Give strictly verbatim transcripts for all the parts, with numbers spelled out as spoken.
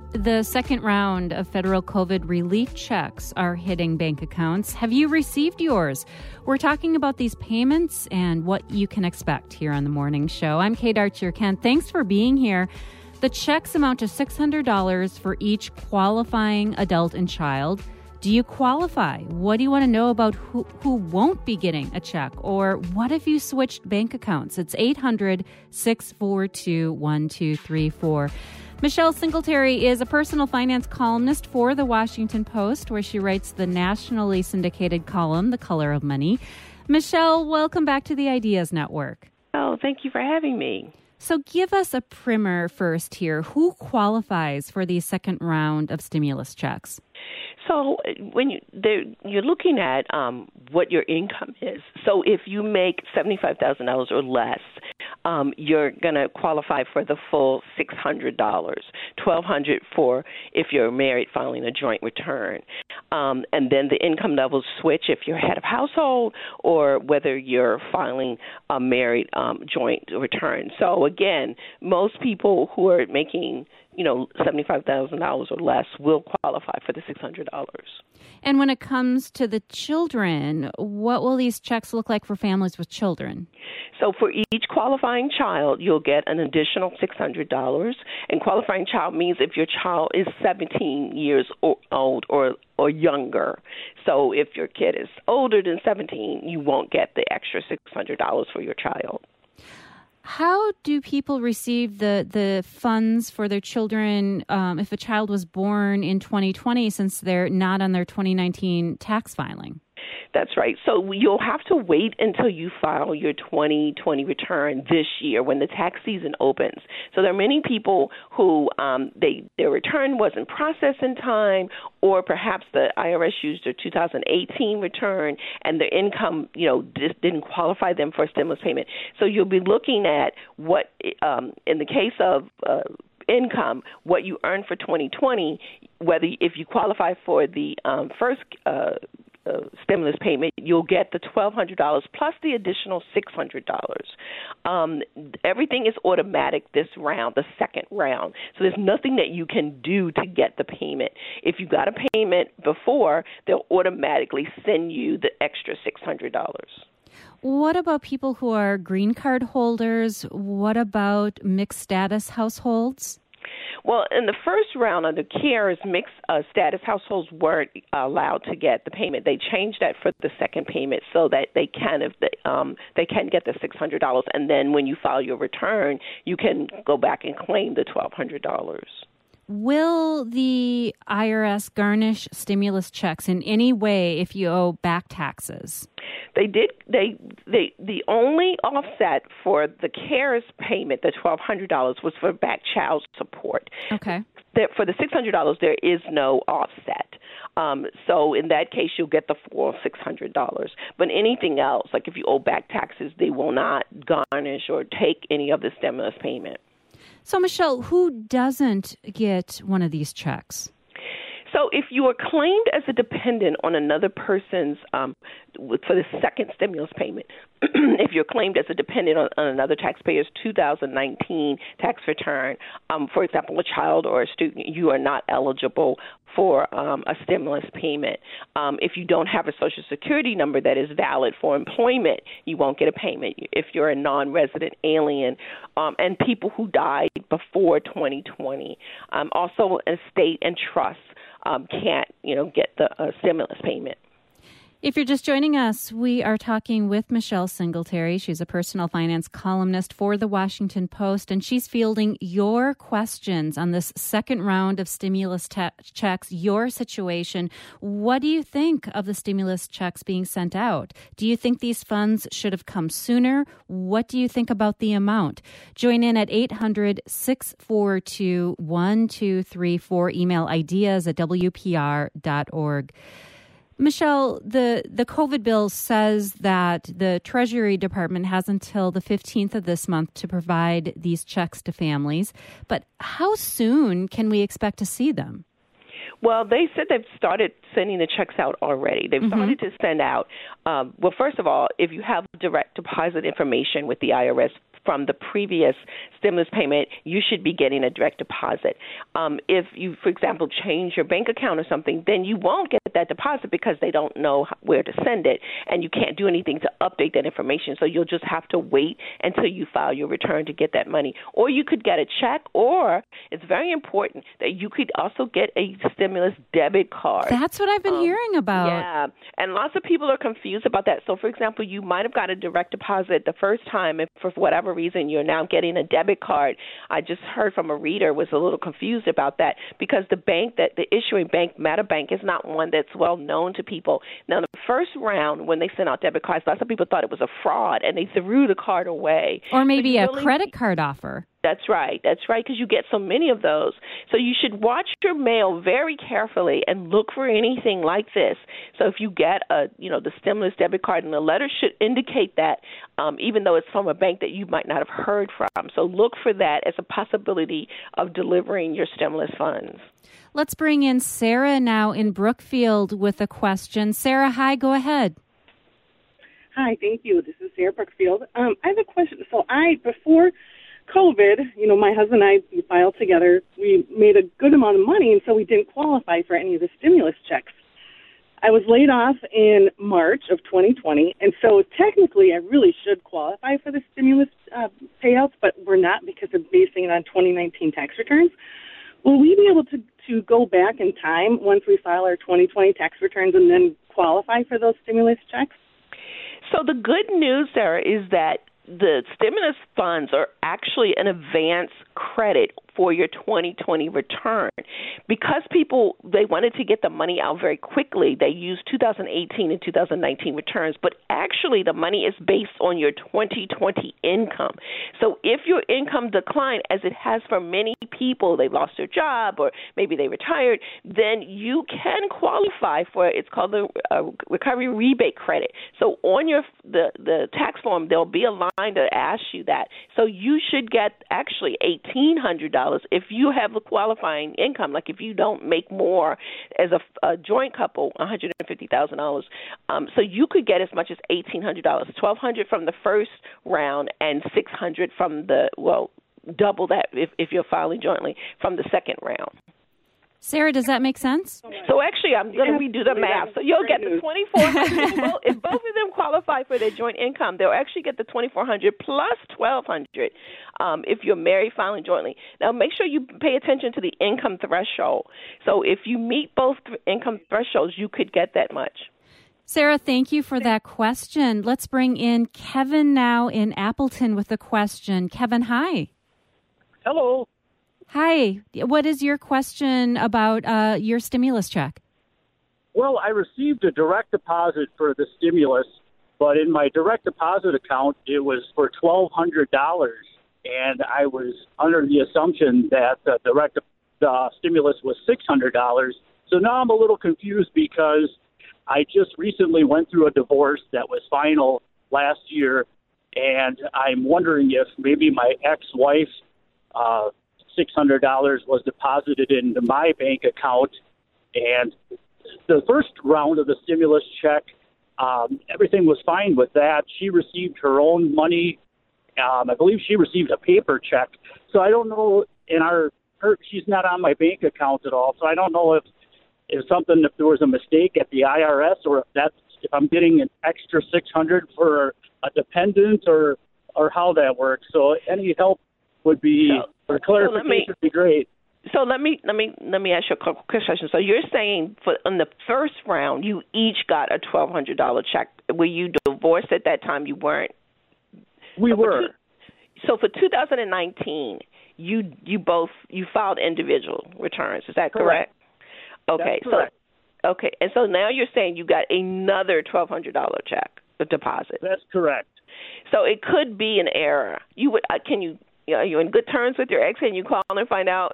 The second round of federal COVID relief checks are hitting bank accounts. Have you received yours? We're talking about these payments and what you can expect here on The Morning Show. I'm Kate Archer-Kent. Thanks for being here. The checks amount to six hundred dollars for each qualifying adult and child. Do you qualify? What do you want to know about who, who won't be getting a check? Or what if you switched bank accounts? It's eight hundred, six four two, one two three four. Michelle Singletary is a personal finance columnist for The Washington Post, where she writes the nationally syndicated column, The Color of Money. Michelle, welcome back to the Ideas Network. Oh, thank you for having me. So give us a primer first here. Who qualifies for the second round of stimulus checks? So when you, you're looking at um, what your income is. So if you make seventy-five thousand dollars or less, um, you're going to qualify for the full six hundred dollars, twelve hundred dollars for if you're married filing a joint return. Um, and then the income levels switch if you're head of household or whether you're filing a married um, joint return. So again, most people who are making you know, seventy-five thousand dollars or less will qualify for the six hundred dollars. And when it comes to the children, what will these checks look like for families with children? So for each qualifying child, you'll get an additional six hundred dollars. And qualifying child means if your child is seventeen years old or, or younger. So if your kid is older than seventeen, you won't get the extra six hundred dollars for your child. How do people receive the, the funds for their children um, if a child was born in twenty twenty since they're not on their twenty nineteen tax filing? That's right. So you'll have to wait until you file your twenty twenty return this year when the tax season opens. So there are many people who um, they their return wasn't processed in time, or perhaps the I R S used their two thousand eighteen return and their income, you know, just didn't qualify them for a stimulus payment. So you'll be looking at what, um, in the case of uh, income, what you earn for twenty twenty, whether if you qualify for the um, first uh, uh, stimulus payment, you'll get the twelve hundred dollars plus the additional six hundred dollars. Um, everything is automatic this round, the second round. So there's nothing that you can do to get the payment. If you got a payment before, they'll automatically send you the extra six hundred dollars. What about people who are green card holders? What about mixed status households? Well, in the first round of the CARES, mixed uh, status households weren't allowed to get the payment. They changed that for the second payment so that they can, if they, um, they can get the six hundred dollars, and then when you file your return, you can go back and claim the twelve hundred dollars. Will the I R S garnish stimulus checks in any way if you owe back taxes? They did. They they the only offset for the CARES payment, the twelve hundred dollars, was for back child support. Okay. There, for the six hundred dollars, there is no offset. Um, so in that case, you'll get the full six hundred dollars. But anything else, like if you owe back taxes, they will not garnish or take any of the stimulus payment. So, Michelle, who doesn't get one of these checks? So if you are claimed as a dependent on another person's, um, for the second stimulus payment, if you're claimed as a dependent on, on another taxpayer's two thousand nineteen tax return, um, for example, a child or a student, you are not eligible for um, a stimulus payment. Um, if you don't have a Social Security number that is valid for employment, you won't get a payment. If you're a non-resident alien, um, and people who died before twenty twenty, um, also estate and trust um, can't, you know, get the uh, stimulus payment. If you're just joining us, we are talking with Michelle Singletary. She's a personal finance columnist for The Washington Post, and she's fielding your questions on this second round of stimulus te- checks, your situation. What do you think of the stimulus checks being sent out? Do you think these funds should have come sooner? What do you think about the amount? Join in at eight hundred, six four two, one two three four. Email ideas at w p r dot org. Michelle, the, the COVID bill says that the Treasury Department has until the fifteenth of this month to provide these checks to families. But how soon can we expect to see them? Well, they said they've started sending the checks out already. They've Mm-hmm. started to send out, um, well, first of all, if you have direct deposit information with the I R S from the previous stimulus payment, you should be getting a direct deposit. Um, if you, for example, change your bank account or something, then you won't get that deposit because they don't know where to send it, and you can't do anything to update that information. So you'll just have to wait until you file your return to get that money. Or you could get a check, or it's very important that you could also get a stimulus debit card. That's what I've been um, hearing about. Yeah, and lots of people are confused about that. So, for example, you might have got a direct deposit the first time, if for whatever reason you're now getting a debit card. I just heard from a reader was a little confused about that because the bank that the issuing bank, MetaBank, is not one that's well known to people. Now, the first round when they sent out debit cards, lots of people thought it was a fraud and they threw the card away. Or maybe so a really, credit card offer. That's right. That's right, because you get so many of those. So you should watch your mail very carefully and look for anything like this. So if you get a, you know, the stimulus debit card, and the letter should indicate that, um, even though it's from a bank that you might not have heard from. So look for that as a possibility of delivering your stimulus funds. Let's bring in Sarah now in Brookfield with a question. Sarah, hi, go ahead. Hi, thank you. This is Sarah Brookfield. Um, I have a question. So I, before COVID, you know, my husband and I, we filed together. We made a good amount of money, and so we didn't qualify for any of the stimulus checks. I was laid off in March of twenty twenty, and so technically I really should qualify for the stimulus uh, payouts, but we're not because they're basing it on twenty nineteen tax returns. Will we be able to, to go back in time once we file our twenty twenty tax returns and then qualify for those stimulus checks? So the good news, Sarah, is that the stimulus funds are actually an advance credit for your twenty twenty return. Because people, they wanted to get the money out very quickly, they used two thousand eighteen and two thousand nineteen returns, but actually the money is based on your twenty twenty income. So if your income declined, as it has for many people, they lost their job or maybe they retired, then you can qualify for it. It's called the uh, recovery rebate credit. So on your the, the tax form, there'll be a line to ask you that. So you should get actually eighteen hundred dollars if you have a qualifying income, like if you don't make more as a, a joint couple, one hundred fifty thousand dollars. Um, so you could get as much as eighteen hundred dollars, twelve hundred dollars from the first round and six hundred dollars from the, well, double that if, if you're filing jointly from the second round. Sarah, does that make sense? So actually, I'm going to redo the math. So you'll get the twenty-four hundred dollars. If both of them qualify for their joint income, they'll actually get the twenty-four hundred dollars plus twelve hundred dollars um, if you're married filing jointly. Now, make sure you pay attention to the income threshold. So if you meet both income thresholds, you could get that much. Sarah, thank you for that question. Let's bring in Kevin now in Appleton with a question. Kevin, hi. Hello. Hi. What is your question about uh, your stimulus check? Well, I received a direct deposit for the stimulus, but in my direct deposit account, it was for twelve hundred dollars, and I was under the assumption that the direct the stimulus was six hundred dollars. So now I'm a little confused because I just recently went through a divorce that was final last year, and I'm wondering if maybe my ex-wife uh, six hundred dollars was deposited into my bank account. And the first round of the stimulus check, um, everything was fine with that. She received her own money. Um, I believe she received a paper check. So I don't know, in our, her, she's not on my bank account at all. So I don't know if, if something, if there was a mistake at the I R S, or if that's, if I'm getting an extra six hundred for a dependent, or, or how that works. So any help would be, so, or clarification so me, would be great. So let me let me let me ask you a quick question. So you're saying for in the first round, you each got a twelve hundred dollar check. Were you divorced at that time? You weren't. We so were. For two, so for two thousand nineteen, you you both you filed individual returns. Is that correct? correct. Okay. That's correct. So okay, and so now you're saying you got another twelve hundred dollar check, a deposit. That's correct. So it could be an error. You would uh, can you. Are you in good terms with your ex? And you call and find out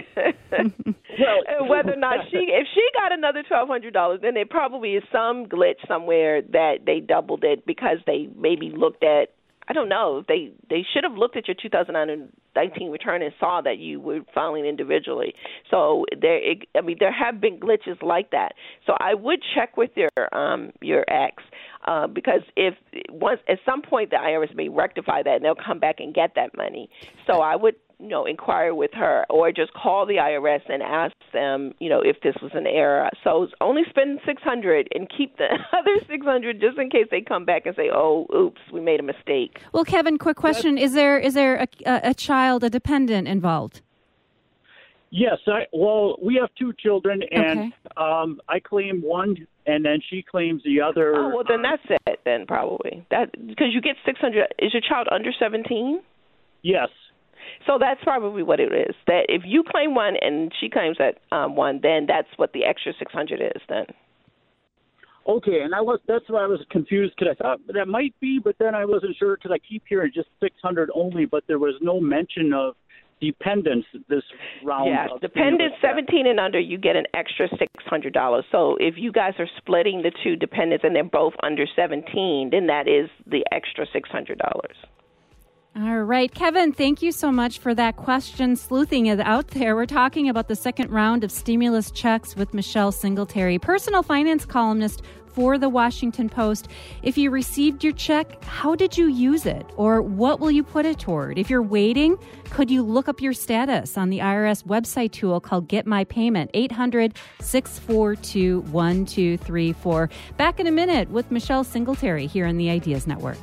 well, whether or not she, if she got another twelve hundred dollars, then there probably is some glitch somewhere that they doubled it because they maybe looked at, I don't know. They they should have looked at your two thousand nineteen return and saw that you were filing individually. So there, it, I mean, there have been glitches like that. So I would check with your um, your ex uh, because if once at some point the I R S may rectify that and they'll come back and get that money. So I would, you know, inquire with her or just call the I R S and ask them, you know, if this was an error. So only spend six hundred dollars and keep the other six hundred dollars just in case they come back and say, oh, oops, we made a mistake. Well, Kevin, quick question. Is there is there a, a child, a dependent involved? Yes. I, well, we have two children, and okay. um, I claim one, and then she claims the other. Oh, well, then that's it, then probably. that Because you get six hundred dollars. Is your child under seventeen? Yes. So that's probably what it is. That if you claim one and she claims that um, one, then that's what the extra six hundred is. Then. Okay, and I was that's why I was confused because I thought that might be, but then I wasn't sure because I keep hearing just six hundred only, but there was no mention of dependents this round. Yeah, dependents seventeen and under, you get an extra six hundred dollars. So if you guys are splitting the two dependents and they're both under seventeen, then that is the extra six hundred dollars. All right, Kevin, thank you so much for that question. Sleuthing it out there. We're talking about the second round of stimulus checks with Michelle Singletary, personal finance columnist for the Washington Post. If you received your check, how did you use it? Or what will you put it toward? If you're waiting, could you look up your status on the I R S website tool called Get My Payment? eight hundred, six four two, one two three four. Back in a minute with Michelle Singletary here on the Ideas Network.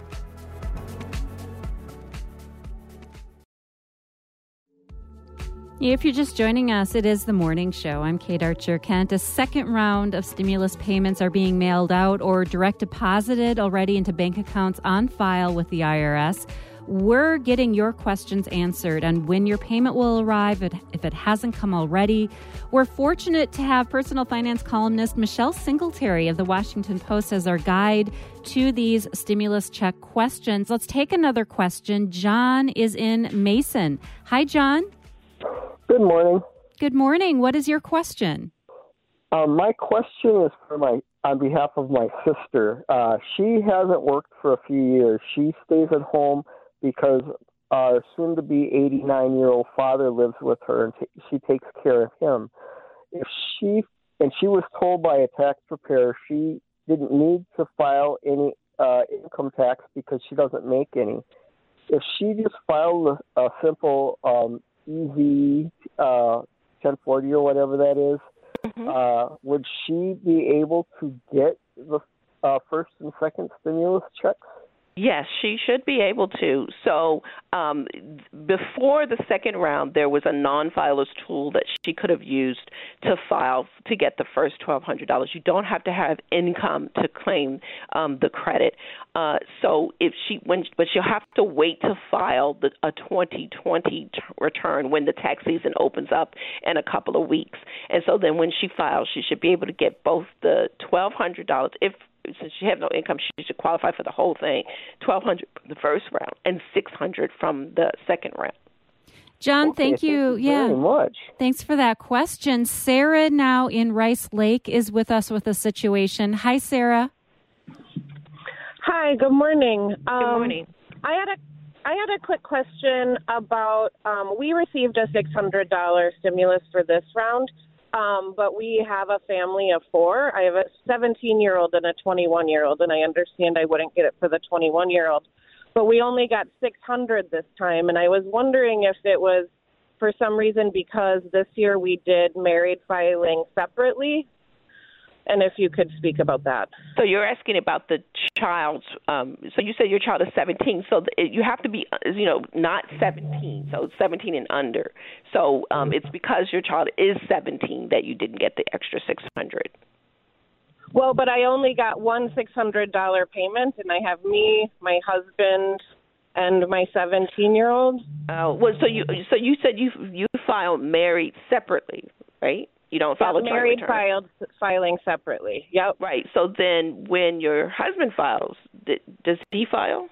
If you're just joining us, it is the morning show. I'm Kate Archer-Kent. A second round of stimulus payments are being mailed out or direct deposited already into bank accounts on file with the I R S. We're getting your questions answered on when your payment will arrive if it hasn't come already. We're fortunate to have personal finance columnist Michelle Singletary of the Washington Post as our guide to these stimulus check questions. Let's take another question. John is in Mason. Hi, John. Good morning. Good morning. What is your question? Um, my question is for my on behalf of my sister. Uh, she hasn't worked for a few years. She stays at home because our soon-to-be eighty-nine-year-old father lives with her, and t- she takes care of him. If she and she was told by a tax preparer she didn't need to file any uh, income tax because she doesn't make any. If she just filed a, a simple um, easy uh, ten forty or whatever that is, mm-hmm. uh, would she be able to get the uh, first and second stimulus checks? Yes, she should be able to. So um, before the second round, there was a non-filer's tool that she could have used to file to get the first twelve hundred dollars. You don't have to have income to claim um, the credit. Uh, so if she, when, but she'll have to wait to file the, a twenty twenty t- return when the tax season opens up in a couple of weeks. And so then when she files, she should be able to get both the twelve hundred dollars if since she has no income, she should qualify for the whole thing, twelve hundred dollars from the first round and six hundred dollars from the second round. John, okay, thank you. Thank you yeah. very much. Thanks for that question. Sarah now in Rice Lake is with us with a situation. Hi, Sarah. Hi, good morning. Um, good morning. I had a I had a quick question about um, we received a six hundred dollars stimulus for this round. Um, but we have a family of four. I have a seventeen-year-old and a twenty-one-year-old, and I understand I wouldn't get it for the twenty-one-year-old. But we only got six hundred dollars this time, and I was wondering if it was for some reason because this year we did married filing separately, and if you could speak about that. So you're asking about the child's, um, so you said your child is seventeen, so it, you have to be, you know, not seventeen, so it's seventeen and under. So um, it's because your child is seventeen that you didn't get the extra six hundred dollars. Well, but I only got one six hundred dollars payment, and I have me, my husband, and my seventeen-year-old. Oh, well, so you so you said you you filed married separately, right? You don't file yeah, a joint married return. filed filing separately. Yep. Right. So then, when your husband files, th- does he file?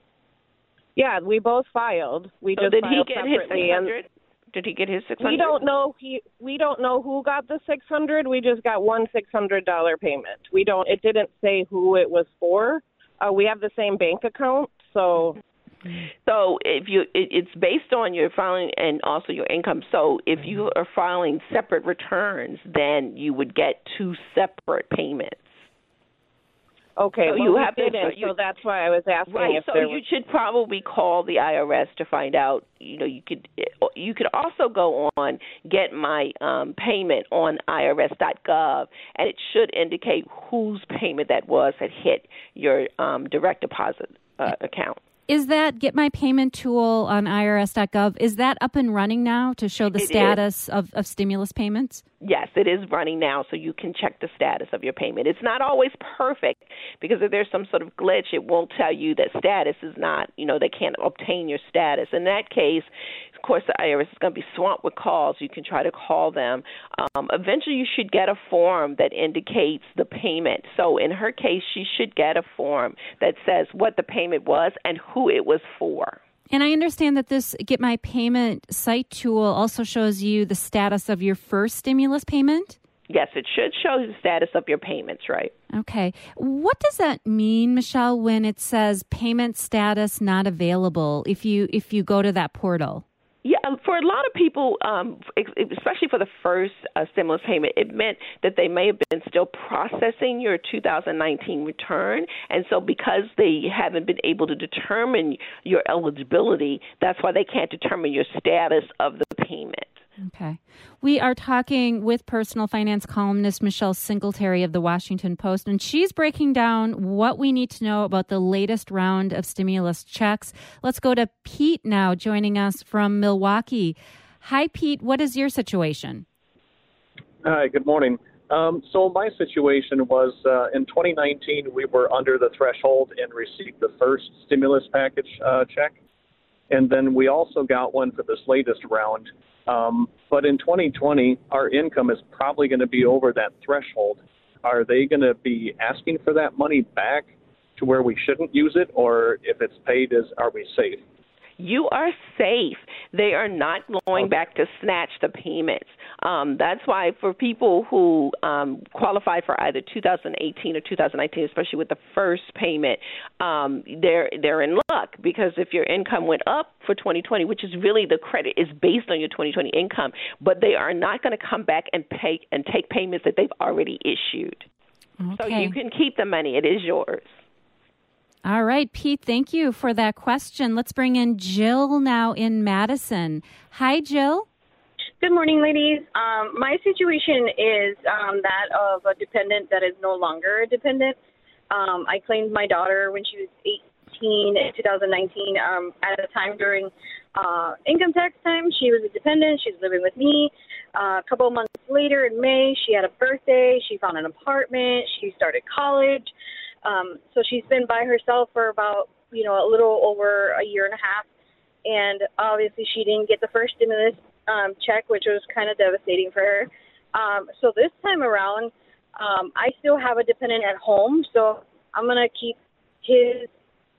Yeah, we both filed. We so just did filed he get separately. his six hundred? Did he get his six hundred? We don't know. He we don't know who got the six hundred. We just got one six hundred dollar payment. We don't. It didn't say who it was for. Uh, we have the same bank account, So, so if you, it, it's based on your filing and also your income. So if you are filing separate returns, then you would get two separate payments. Okay, so well, you we have didn't, to, you, so that's why I was asking right, if so there you was... should probably call the I R S to find out. You know, you could you could also go on Get My um, Payment on I R S dot gov, and it should indicate whose payment that was that hit your um, direct deposit uh, account. Is that Get My Payment tool on I R S dot gov, is that up and running now to show the It status of, of stimulus payments? Yes, it is running now, so you can check the status of your payment. It's not always perfect because if there's some sort of glitch, it won't tell you that status is not, you know, they can't obtain your status. In that case, of course, the I R S is going to be swamped with calls. You can try to call them. Um, eventually, you should get a form that indicates the payment. So in her case, she should get a form that says what the payment was and who it was for. And I understand that this Get My Payment site tool also shows you the status of your first stimulus payment? Yes, it should show the status of your payments, right? Okay. What does that mean, Michelle, when it says payment status not available if you if you go to that portal? Yeah, for a lot of people, um, especially for the first uh, stimulus payment, it meant that they may have been still processing your two thousand nineteen return. And so because they haven't been able to determine your eligibility, that's why they can't determine your status of the payment. Okay. We are talking with personal finance columnist Michelle Singletary of the Washington Post, and she's breaking down what we need to know about the latest round of stimulus checks. Let's go to Pete now, joining us from Milwaukee. Hi, Pete. What is your situation? Hi, good morning. Um, so my situation was uh, in twenty nineteen, we were under the threshold and received the first stimulus package uh, check. And then we also got one for this latest round. Um, but in twenty twenty, our income is probably going to be over that threshold. Are they going to be asking for that money back to where we shouldn't use it? Or if it's paid, is are we safe? You are safe. They are not going Okay. back to snatch the payments. Um, that's why for people who um, qualify for either two thousand eighteen or two thousand nineteen, especially with the first payment, um, they're they're in luck because if your income went up for twenty twenty, which is really the credit is based on your twenty twenty income, but they are not going to come back and pay and take payments that they've already issued. Okay. So you can keep the money. It is yours. All right, Pete, thank you for that question. Let's bring in Jill now in Madison. Hi, Jill. Good morning, ladies. Um, my situation is um, that of a dependent that is no longer a dependent. Um, I claimed my daughter when she was eighteen in two thousand nineteen. Um, at a time during uh, income tax time, she was a dependent. She was living with me. Uh, a couple of months later in May, she had a birthday. She found an apartment. She started college. Um, so she's been by herself for about, you know, a little over a year and a half. And obviously she didn't get the first stimulus um, check, which was kind of devastating for her. Um, so this time around, um, I still have a dependent at home. So I'm going to keep his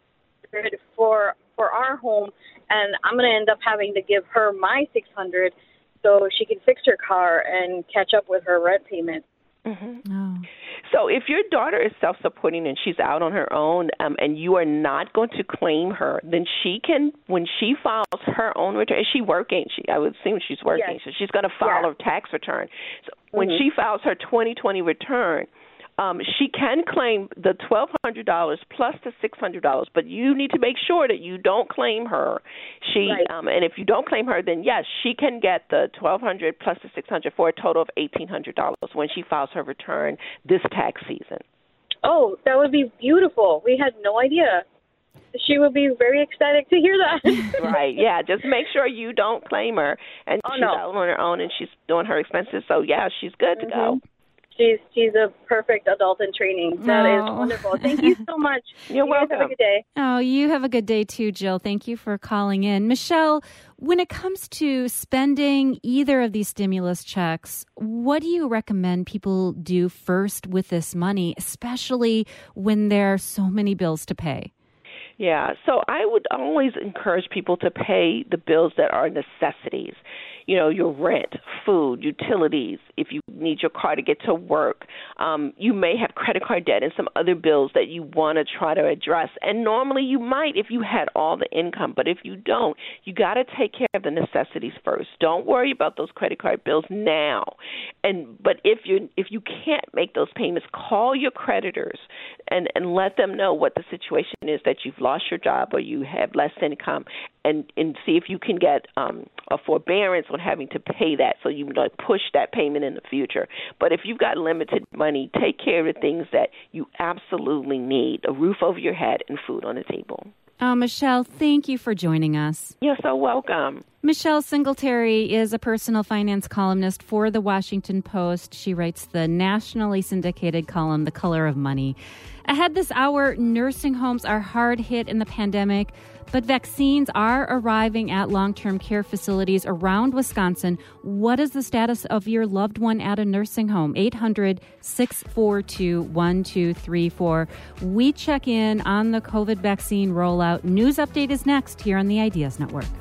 for for our home. And I'm going to end up having to give her my six hundred so she can fix her car and catch up with her rent payment. Mm-hmm. Oh. So if your daughter is self-supporting and she's out on her own um, and you are not going to claim her, then she can, when she files her own return, is she working? She, I would assume she's working, Yes. so she's going to file Yeah. her tax return. So when Mhm. she files her twenty twenty return, um, she can claim the twelve hundred dollars plus the six hundred dollars, but you need to make sure that you don't claim her. She, Right. um, and if you don't claim her, then yes, she can get the twelve hundred dollars plus the six hundred dollars for a total of eighteen hundred dollars when she files her return this tax season. Oh, that would be beautiful. We had no idea. She would be very ecstatic to hear that. Right, yeah. Just make sure you don't claim her. And Oh, she's no. out on her own and she's doing her expenses. So, yeah, she's good to go. She's she's a perfect adult in training. That is Oh. wonderful. Thank you so much. You're you guys welcome. have a good day. Oh, you have a good day too, Jill. Thank you for calling in. Michelle, when it comes to spending either of these stimulus checks, what do you recommend people do first with this money, especially when there are so many bills to pay? Yeah, so I would always encourage people to pay the bills that are necessities. you know, your rent, food, utilities, if you need your car to get to work. Um, you may have credit card debt and some other bills that you want to try to address. And normally you might if you had all the income. But if you don't, you got to take care of the necessities first. Don't worry about those credit card bills now. And but if you if you can't make those payments, call your creditors and, and let them know what the situation is, that you've lost your job or you have less income, and, and see if you can get um, a forbearance on having to pay that, so you like push that payment in the future. But if you've got limited money, take care of the things that you absolutely need: a roof over your head and food on the table. Oh, Michelle, thank you for joining us. You're so welcome. Michelle Singletary is a personal finance columnist for The Washington Post. She writes the nationally syndicated column, The Color of Money. Ahead this hour, nursing homes are hard hit in the pandemic, but vaccines are arriving at long-term care facilities around Wisconsin. What is the status of your loved one at a nursing home? eight hundred, six four two, one two three four. We check in on the COVID vaccine rollout. News update is next here on the Ideas Network.